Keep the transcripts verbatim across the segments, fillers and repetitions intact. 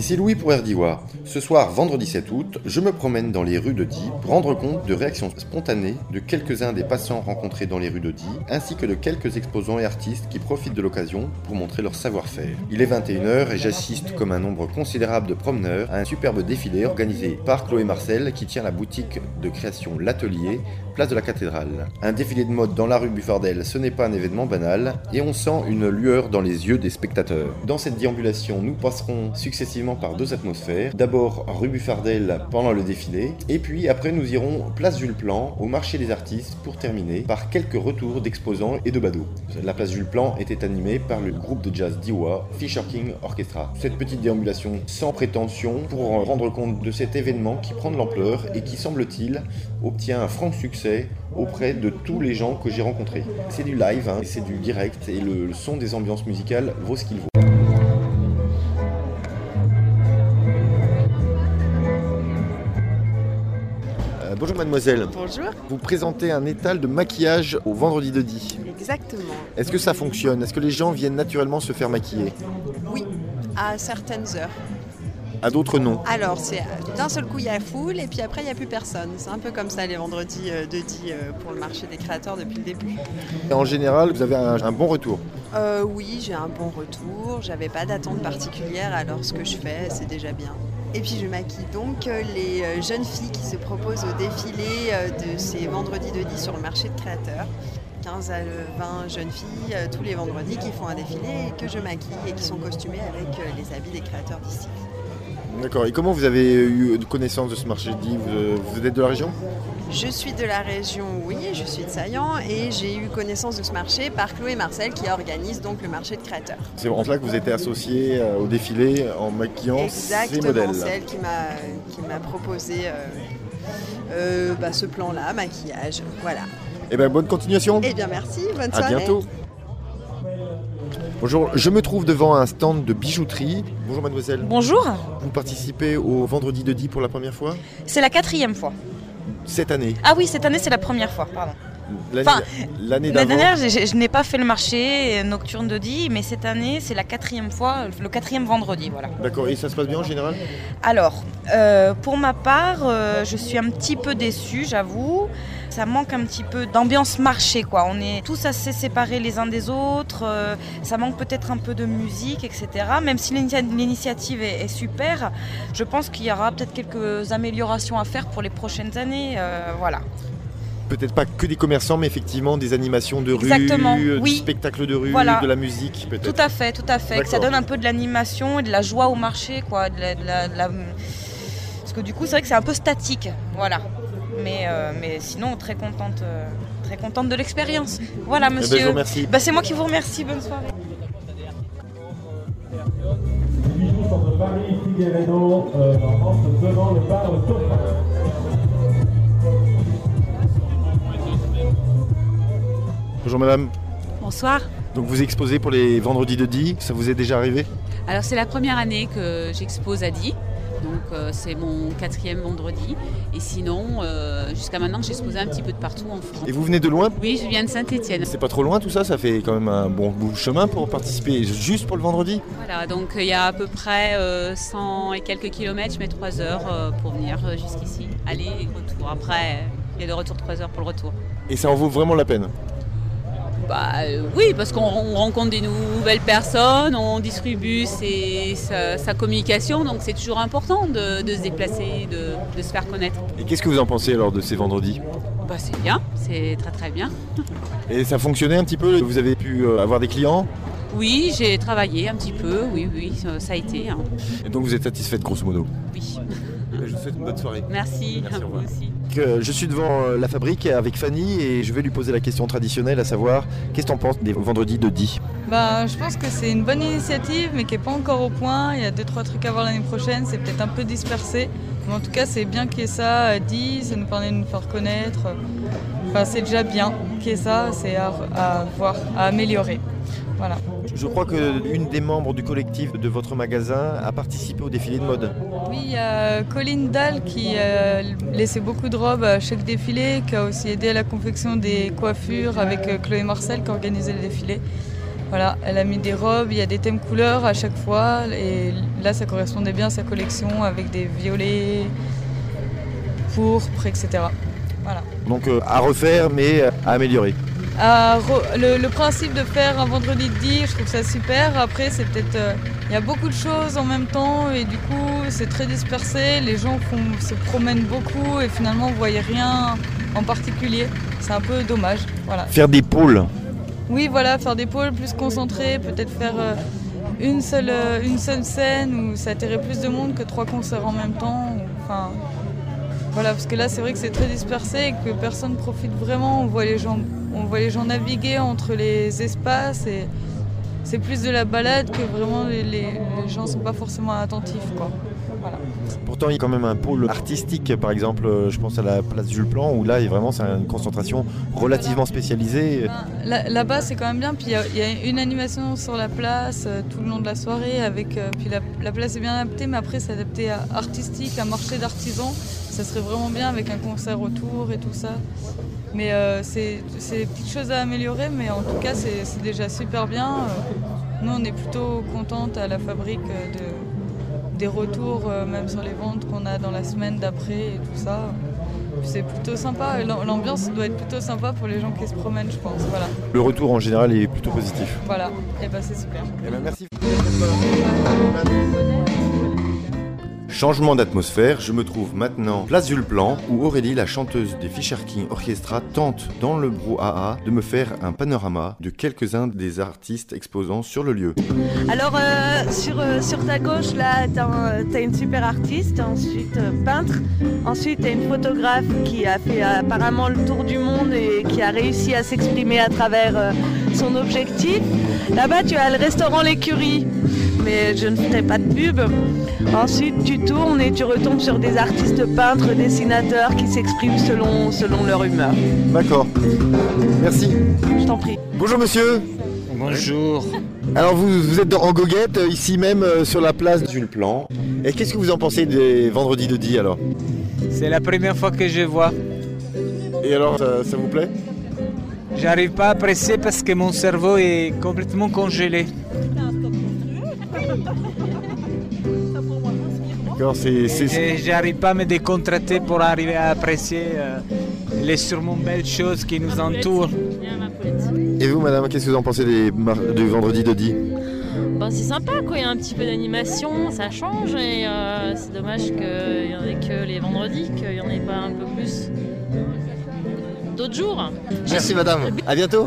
Ici Louis pour R D I W A. Ce soir, vendredi sept août, je me promène dans les rues de Die pour rendre compte de réactions spontanées de quelques-uns des passants rencontrés dans les rues de Die, ainsi que de quelques exposants et artistes qui profitent de l'occasion pour montrer leur savoir-faire. Il est vingt et une heures et j'assiste comme un nombre considérable de promeneurs à un superbe défilé organisé par Chloé Marcel qui tient la boutique de création L'Atelier, place de la Cathédrale. Un défilé de mode dans la rue Buffardel, ce n'est pas un événement banal et on sent une lueur dans les yeux des spectateurs. Dans cette déambulation, nous passerons successivement par deux atmosphères. D'abord rue Buffardel pendant le défilé et puis après nous irons place Jules Plan au marché des artistes pour terminer par quelques retours d'exposants et de badauds. La place Jules Plan était animée par le groupe de jazz D I W A, Fisher King Orchestra. Cette petite déambulation sans prétention pour rendre compte de cet événement qui prend de l'ampleur et qui semble-t-il obtient un franc succès auprès de tous les gens que j'ai rencontrés. C'est du live, hein, c'est du direct et le, le son des ambiances musicales vaut ce qu'il vaut. Euh, bonjour mademoiselle. Bonjour. Vous présentez un étal de maquillage au vendredi de Die. Exactement. Est-ce que ça fonctionne? Est-ce que les gens viennent naturellement se faire maquiller? Oui, à certaines heures. À d'autres non. Alors, c'est d'un seul coup, il y a foule et puis après, il n'y a plus personne. C'est un peu comme ça les vendredis de Die pour le marché des créateurs depuis le début. Et en général, vous avez un, un bon retour? euh, Oui, j'ai un bon retour. J'avais pas d'attente particulière, alors ce que je fais, c'est déjà bien. Et puis je maquille donc les jeunes filles qui se proposent au défilé de ces vendredis de Die sur le marché de créateurs. quinze à vingt jeunes filles tous les vendredis qui font un défilé et que je maquille et qui sont costumées avec les habits des créateurs d'ici. D'accord. Et comment vous avez eu connaissance de ce marché de Die? vous, vous êtes de la région? Je suis de la région, oui, je suis de Saillant et j'ai eu connaissance de ce marché par Chloé Marcel qui organise donc le marché de créateurs. C'est en cela que vous étiez associé au défilé en maquillant Exactement, ces modèles. c'est elle qui m'a, qui m'a proposé euh, euh, bah, ce plan-là, maquillage, voilà. Eh bien, bonne continuation. Eh bien, merci, bonne soirée. À bientôt. Bonjour, je me trouve devant un stand de bijouterie. Bonjour mademoiselle. Bonjour. Vous participez au vendredi de Die pour la première fois? C'est la quatrième fois. Cette année? Ah oui, cette année c'est la première fois, pardon. L'année, enfin, l'année d'avant. L'année dernière, je, je n'ai pas fait le marché nocturne de Die, mais cette année c'est la quatrième fois, le quatrième vendredi, voilà. D'accord, et ça se passe bien en général? Alors, euh, pour ma part, euh, je suis un petit peu déçue, j'avoue. Ça manque un petit peu d'ambiance marché, quoi. On est tous assez séparés les uns des autres. Euh, ça manque peut-être un peu de musique, et cetera. Même si l'initiative est, est super, je pense qu'il y aura peut-être quelques améliorations à faire pour les prochaines années. Euh, voilà. Peut-être pas que des commerçants, mais effectivement des animations de rue, Exactement, du oui. spectacle de rue, voilà. de la musique, peut-être. Tout à fait, tout à fait. Que ça donne un peu de l'animation et de la joie au marché, quoi. De la, de la, de la... Parce que du coup, c'est vrai que c'est un peu statique, voilà. Mais, euh, mais sinon, très contente, euh, très contente de l'expérience. Voilà, monsieur. Eh ben, je vous remercie. Bah, c'est moi qui vous remercie. Bonne soirée. Bonjour madame. Bonsoir. Donc vous exposez pour les vendredis de Die, ça vous est déjà arrivé? Alors c'est la première année que j'expose à Die. Donc euh, c'est mon quatrième vendredi. Et sinon, euh, jusqu'à maintenant, j'ai exposé un petit peu de partout en France. Et vous venez de loin? Oui, je viens de Saint-Étienne. C'est pas trop loin tout ça? Ça fait quand même un bon bout de chemin pour participer juste pour le vendredi? Voilà, donc il y a à peu près euh, cent et quelques kilomètres, je mets trois heures euh, pour venir euh, jusqu'ici. Aller et retour. Après, il y a le retour trois heures pour le retour. Et ça en vaut vraiment la peine? Bah euh, oui, parce qu'on on rencontre des nouvelles personnes, on distribue ses, sa, sa communication, donc c'est toujours important de, de se déplacer, de, de se faire connaître. Et qu'est-ce que vous en pensez alors de ces vendredis? Bah c'est bien, c'est très très bien. Et ça fonctionnait un petit peu? Vous avez pu avoir des clients? Oui, j'ai travaillé un petit peu, oui, oui, ça a été. Hein. Et donc vous êtes satisfaite grosso modo? Oui. Je vous souhaite une bonne soirée. Merci, Merci à vous aussi. Je suis devant la fabrique avec Fanny et je vais lui poser la question traditionnelle, à savoir, qu'est-ce que tu en penses des vendredis de Die? Bah, je pense que c'est une bonne initiative mais qui n'est pas encore au point. Il y a deux trois trucs à voir l'année prochaine, c'est peut-être un peu dispersé. Mais en tout cas, c'est bien qu'il y ait ça à Die, ça nous permet de nous faire connaître. Enfin, c'est déjà bien qu'il y ait ça, c'est à, à voir, à améliorer. Voilà. Je crois qu'une des membres du collectif de votre magasin a participé au défilé de mode. Oui, il y a Colline Dahl qui a laissé beaucoup de robes à chaque défilé, qui a aussi aidé à la confection des coiffures avec Chloé Marcel qui a organisé le défilé. Voilà, elle a mis des robes, il y a des thèmes couleurs à chaque fois et là ça correspondait bien à sa collection avec des violets, pourpres, et cetera. Voilà. Donc euh, à refaire mais à améliorer. À re- le, le principe de faire un vendredi de dix, je trouve ça super. Après, c'est peut-être, euh, il y a beaucoup de choses en même temps et du coup, c'est très dispersé. Les gens font, se promènent beaucoup et finalement, vous voyez rien en particulier. C'est un peu dommage. Voilà. Faire des pôles. Oui, voilà, faire des pôles plus concentrés, peut-être faire euh, une seule, euh, une seule scène où ça attirait plus de monde que trois concerts en même temps. ou- Enfin, voilà, parce que là, c'est vrai que c'est très dispersé et que personne ne profite vraiment. On voit les gens, on voit les gens naviguer entre les espaces et c'est plus de la balade que vraiment les, les, les gens ne sont pas forcément attentifs, quoi. Voilà. Pourtant, il y a quand même un pôle artistique, par exemple, euh, je pense à la place Jules Plan, où là, il y a vraiment c'est une concentration relativement spécialisée. Ben, là- Là-bas, c'est quand même bien. Puis il y a- il y, a une animation sur la place euh, tout le long de la soirée. Avec, euh, puis la, la place est bien adaptée, mais après, c'est adapté à artistique, à marché d'artisans. Ça serait vraiment bien avec un concert autour et tout ça. Mais euh, c'est c'est des petites choses à améliorer, mais en tout cas, c'est c'est déjà super bien. Euh, Nous, on est plutôt contente à la fabrique euh, de, des retours, euh, même sur les ventes qu'on a dans la semaine d'après et tout ça. C'est plutôt sympa. Et l'am- L'ambiance doit être plutôt sympa pour les gens qui se promènent, je pense. Voilà. Le retour en général est plutôt positif. Voilà. Et ben c'est super. Eh ben, merci. Changement d'atmosphère, je me trouve maintenant place Jules Plan où Aurélie, la chanteuse des Fisher King Orchestra, tente dans le brouhaha de me faire un panorama de quelques-uns des artistes exposants sur le lieu. Alors euh, sur, euh, sur ta gauche là t'as, un- t'as une super artiste, ensuite euh, peintre, ensuite t'as une photographe qui a fait euh, apparemment le tour du monde et qui a réussi à s'exprimer à travers euh, son objectif. Là-bas tu as le restaurant L'Écurie, mais je ne ferai pas de pub. Ensuite tu tournes et tu retombes sur des artistes peintres, dessinateurs qui s'expriment selon, selon leur humeur. D'accord. Merci. Je t'en prie. Bonjour monsieur. Bonjour. Alors vous, vous êtes dans- en goguette, euh, ici même euh, sur la place. Jules Plan, Et qu'est-ce que vous en pensez des vendredis de dix alors? C'est la première fois que je vois. Et alors, ça, ça vous plaît? J'arrive pas à apprécier parce que mon cerveau est complètement congelé. D'accord, c'est... c'est- Et j'arrive pas à me décontracter pour arriver à apprécier euh, les sûrement belles choses qui nous entourent. Et vous madame, qu'est-ce que vous en pensez des, mar- du vendredi de dix? Ben, c'est sympa quoi, il y a un petit peu d'animation, ça change et euh, c'est dommage qu'il n'y en ait que les vendredis, qu'il n'y en ait pas un peu plus d'autres jours. Merci madame, à bientôt.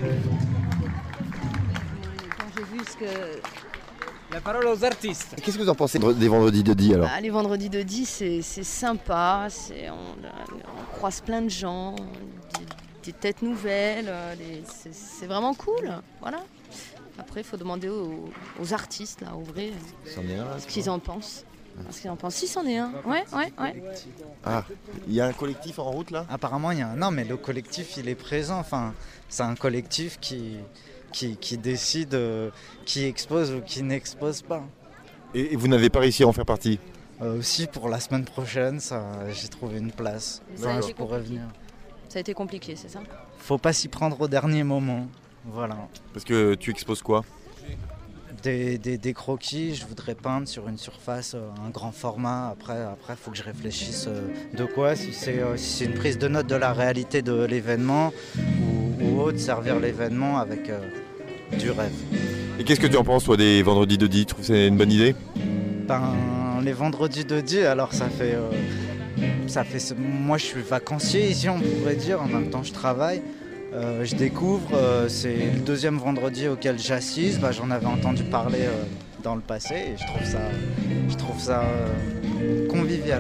Quand j'ai vu ce que... La parole aux artistes. Qu'est-ce que vous en pensez des vendredis de dix alors? Ah, les vendredis de dix, c'est c'est sympa, c'est- on, on croise plein de gens, des, des têtes nouvelles, euh, des- c'est c'est vraiment cool, voilà. Après, il faut demander aux, aux artistes, là, au vrai, C'en est un là, ce qu'ils en pensent. Ce qu'ils en pensent. Si, c'en est un. Ouais, ouais, ouais. Ah, il y a un collectif en route là? Apparemment, il y a un... Non, mais le collectif, il est présent. Enfin, c'est un collectif qui, qui, qui décide euh, qui expose ou qui n'expose pas. Et, et vous n'avez pas réussi à en faire partie? Euh, aussi, pour la semaine prochaine, ça, j'ai trouvé une place. Ça a Enfin, été je pourrais compliqué. venir. Ça a été compliqué, c'est ça? Faut pas s'y prendre au dernier moment. Voilà. Parce que tu exposes quoi? Des, des, des croquis, je voudrais peindre sur une surface, euh, un grand format. Après, après, faut que je réfléchisse euh, de quoi, si c'est euh, si c'est une prise de note de la réalité de l'événement ou, ou autre, servir l'événement avec euh, du rêve. Et qu'est-ce que tu en penses toi des vendredis de dix? Tu trouves que c'est une bonne idée? Ben, les vendredis de dix, alors ça fait, euh, ça fait, ce- moi je suis vacancier ici, on pourrait dire. En même temps, je travaille. Euh, je découvre, euh, c'est le deuxième vendredi auquel j'assiste. Bah, j'en avais entendu parler euh, dans le passé et je trouve ça, je trouve ça euh, convivial.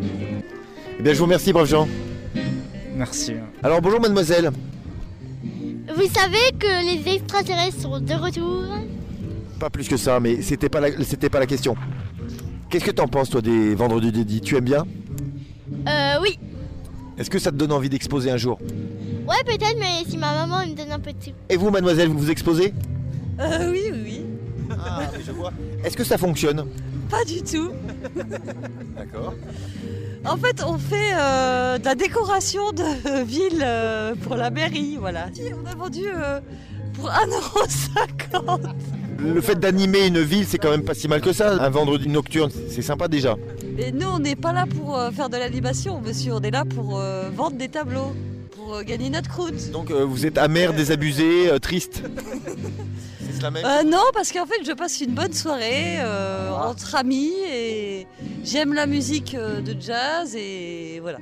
Eh bien je vous remercie brave Jean. Merci. Alors bonjour mademoiselle. Vous savez que les extraterrestres sont de retour? Pas plus que ça, mais c'était pas la, c'était pas la question. Qu'est-ce que t'en penses toi des vendredis de dix? Tu aimes bien? Euh, oui. Est-ce que ça te donne envie d'exposer un jour? Ouais, peut-être, mais si ma maman me donne un peu de sous. Et vous mademoiselle, vous vous exposez? Euh, oui, oui, oui. Ah, je vois. Est-ce que ça fonctionne? Pas du tout. D'accord. En fait, on fait euh, de la décoration de ville euh, pour la mairie, voilà. On a vendu euh, pour un euro cinquante. Le fait d'animer une ville, c'est quand même pas si mal que ça. Un vendredi nocturne, c'est sympa déjà. Et nous, on n'est pas là pour euh, faire de l'animation, monsieur. On est là pour euh, vendre des tableaux, pour euh, gagner notre croûte. Donc euh, vous êtes amer, désabusé, euh, triste. C'est la même. Euh, non, parce qu'en fait, je passe une bonne soirée euh, entre amis et j'aime la musique euh, de jazz et voilà.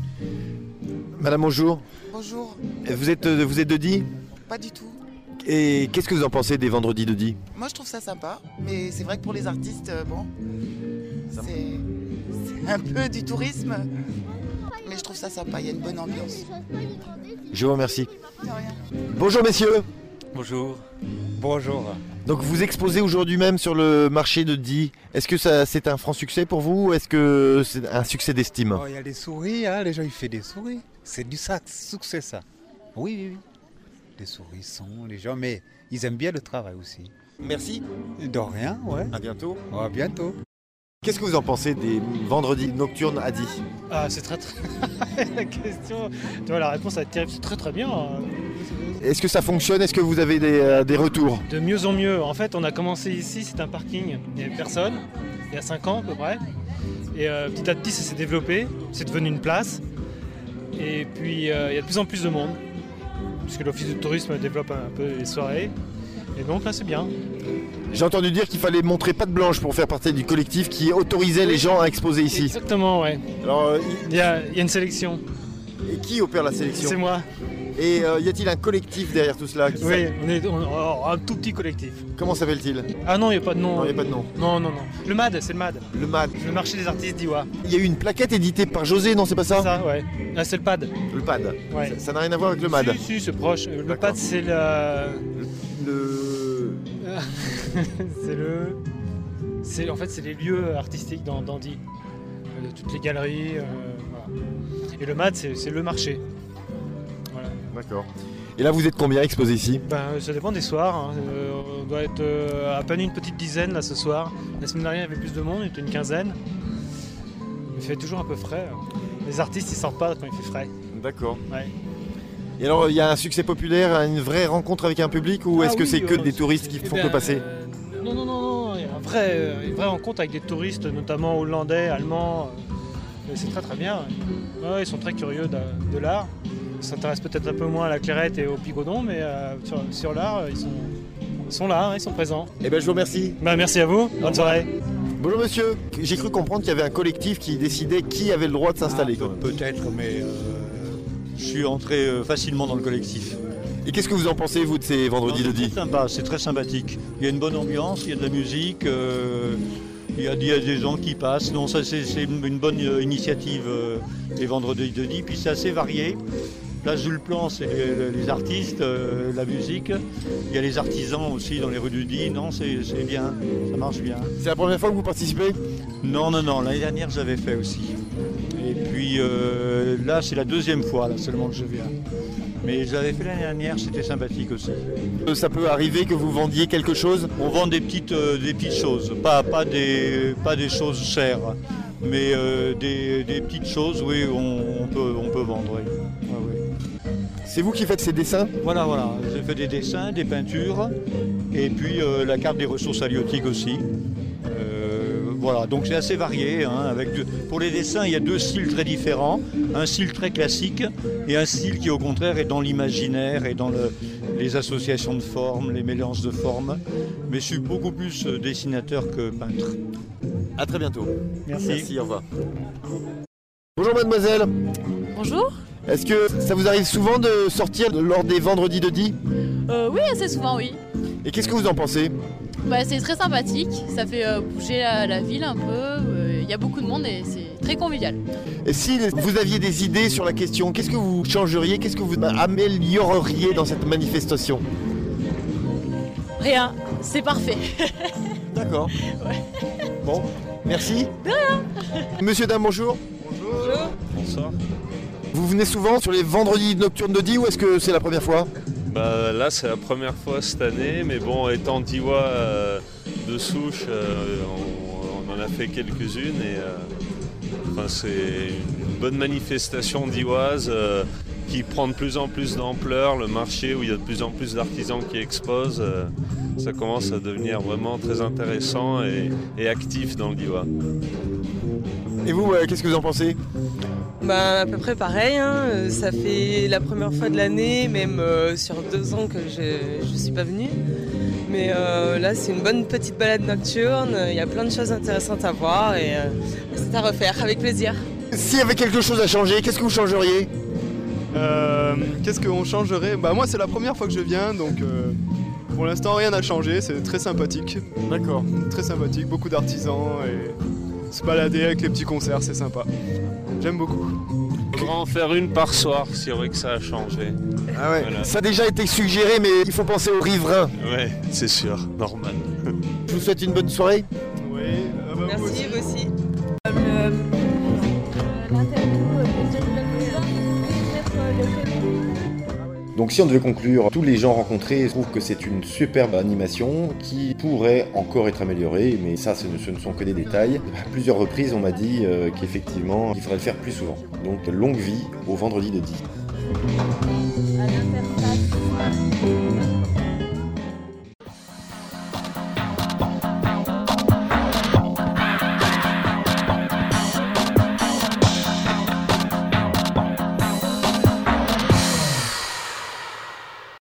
Madame, bonjour. Bonjour. Vous êtes, euh, vous êtes de Die ? Pas du tout. Et qu'est-ce que vous en pensez des vendredis de Die ? Moi, je trouve ça sympa, mais c'est vrai que pour les artistes, euh, bon, c'est c'est un peu du tourisme, mais je trouve ça sympa, il y a une bonne ambiance. Je vous remercie. De rien. Bonjour messieurs. Bonjour. Bonjour. Donc vous exposez aujourd'hui même sur le marché de Die. Est-ce que ça, c'est un franc succès pour vous ou est-ce que c'est un succès d'estime ? Oh, il y a des souris, hein, les gens ils font des souris. C'est du succès ça. Oui, oui, oui. Des souris sont les gens, mais ils aiment bien le travail aussi. Merci. De rien, ouais. À bientôt. Oh, à bientôt. Qu'est-ce que vous en pensez des vendredis nocturnes à Die ? Ah, c'est très très... la question... Tu vois, la réponse va être terrible, c'est très très bien. Est-ce que ça fonctionne ? Est-ce que vous avez des, euh, des retours ? De mieux en mieux. En fait, on a commencé ici, c'est un parking. Il n'y avait personne, il y a cinq ans à peu près. Et euh, petit à petit, ça s'est développé. C'est devenu une place. Et puis, euh, il y a de plus en plus de monde. Puisque l'office de tourisme développe un peu les soirées. Et donc là, c'est bien. J'ai entendu dire qu'il fallait montrer patte blanche pour faire partie du collectif qui autorisait les gens à exposer ici. Exactement, ouais. Alors, euh, il... Y a, il y a une sélection. Et qui opère la sélection ? C'est moi. Et euh, y a-t-il un collectif derrière tout cela ? Oui, on est on, oh, un tout petit collectif. Comment s'appelle-t-il ? Ah non, il n'y a pas de nom. Non, il n'y a pas de nom. Non, non, non. Le M A D, c'est le M A D. Le M A D. Le marché des artistes d'Iwa. Il y a eu une plaquette éditée par José, non, c'est pas ça ? C'est ça, ouais. Ah, c'est le P A D. Le P A D. Ouais. Ça n'a rien à voir avec le M A D. Si, si, c'est proche. Le P A D, c'est le... Le... c'est le... C'est, en fait, c'est les lieux artistiques dans, dans Die. Euh, toutes les galeries, euh, voilà. Et le M A D, c'est, c'est le marché. Voilà. D'accord. Et là, vous êtes combien exposés ici ? Ben, ça dépend des soirs. Hein. Euh, on doit être euh, à peine une petite dizaine là ce soir. La semaine dernière, il y avait plus de monde, il était une quinzaine. Il fait toujours un peu frais. Les artistes, ils sortent pas quand il fait frais. D'accord. Ouais. Et alors, il y a un succès populaire, une vraie rencontre avec un public ou ah est-ce que oui, c'est que euh, des touristes qui eh font ben, que passer ? euh, Non, non, non, non. Il y a un vrai, euh, une vraie rencontre avec des touristes, notamment hollandais, allemands. Euh, c'est très très bien. Ouais, ils sont très curieux de, de l'art. Ils s'intéressent peut-être un peu moins à la clairette et au pigodon, mais euh, sur, sur l'art, ils sont, ils sont là, hein, ils sont présents. Eh ben, je vous remercie. Bah, merci à vous. Bonne soirée. Bonjour monsieur, j'ai cru comprendre qu'il y avait un collectif qui décidait qui avait le droit de s'installer. Ah, peut- peut-être, mais euh, je suis entré euh, facilement dans le collectif. Et qu'est-ce que vous en pensez, vous, de ces vendredis de Die ? C'est sympa, c'est très sympathique. Il y a une bonne ambiance, il y a de la musique, euh, il, y a, il y a des gens qui passent. Non, ça c'est, c'est une, une bonne euh, initiative, euh, les vendredis de Die. Puis c'est assez varié. Place Jules Plan, c'est les, les artistes, euh, la musique. Il y a les artisans aussi dans les rues de Die. Non, c'est, c'est bien, ça marche bien. C'est la première fois que vous participez ? Non, non, non. L'année dernière, j'avais fait aussi. Et puis euh, là, c'est la deuxième fois là, seulement que je viens. Mais j'avais fait l'année dernière, c'était sympathique aussi. Ça peut arriver que vous vendiez quelque chose ? On vend des petites, euh, des petites choses, pas, pas, des, pas des choses chères, mais euh, des, des petites choses, oui, on, on, peut, on peut vendre. Oui. Ouais, oui. C'est vous qui faites ces dessins ? Voilà, voilà. J'ai fait des dessins, des peintures, et puis euh, la carte des ressources halieutiques aussi. Euh, voilà, donc c'est assez varié. Hein, avec deux... Pour les dessins, il y a deux styles très différents. Un style très classique et un style qui, au contraire, est dans l'imaginaire et dans le... les associations de formes, les mélanges de formes. Mais je suis beaucoup plus dessinateur que peintre. À très bientôt. Merci. Merci, au revoir. Bonjour mademoiselle. Bonjour. Est-ce que ça vous arrive souvent de sortir lors des vendredis de Die ? euh, Oui, assez souvent, oui. Et qu'est-ce que vous en pensez ? Bah, c'est très sympathique, ça fait euh, bouger la, la ville un peu, il euh, y a beaucoup de monde et c'est très convivial. Et si vous aviez des idées sur la question, qu'est-ce que vous changeriez, qu'est-ce que vous amélioreriez dans cette manifestation ? Rien, c'est parfait. D'accord. Ouais. Bon, merci. De rien. Monsieur, dame, bonjour. Bonjour. Bonsoir. Vous venez souvent sur les vendredis nocturnes de Die ou est-ce que c'est la première fois ? Bah, là, c'est la première fois cette année, mais bon, étant Diois euh, de souche, euh, on, on en a fait quelques-unes et euh, enfin, c'est une bonne manifestation dioise. Euh, qui prend de plus en plus d'ampleur, le marché où il y a de plus en plus d'artisans qui exposent, euh, ça commence à devenir vraiment très intéressant et, et actif dans le Diois. Et vous, euh, qu'est-ce que vous en pensez ? Bah, à peu près pareil, hein. Ça fait la première fois de l'année, même euh, sur deux ans que je ne suis pas venue. Mais euh, là, c'est une bonne petite balade nocturne, il y a plein de choses intéressantes à voir et euh, c'est à refaire, avec plaisir. S'il y avait quelque chose à changer, qu'est-ce que vous changeriez ? euh, Qu'est-ce qu'on changerait ? Bah moi, c'est la première fois que je viens, donc euh, pour l'instant, rien n'a changé, c'est très sympathique. D'accord. Très sympathique, beaucoup d'artisans et se balader avec les petits concerts, c'est sympa. J'aime beaucoup. Il faudra en faire une par soir si vrai que ça a changé. Ah ouais, voilà. Ça a déjà été suggéré, mais il faut penser aux riverains. Ouais, c'est sûr, normal. Je vous souhaite une bonne soirée. Oui, ah bah merci, vous aussi. vous aussi. Donc si on devait conclure, tous les gens rencontrés trouvent que c'est une superbe animation qui pourrait encore être améliorée, mais ça ce ne, ce ne sont que des détails. À plusieurs reprises on m'a dit euh, qu'effectivement il faudrait le faire plus souvent. Donc longue vie au vendredi de Die.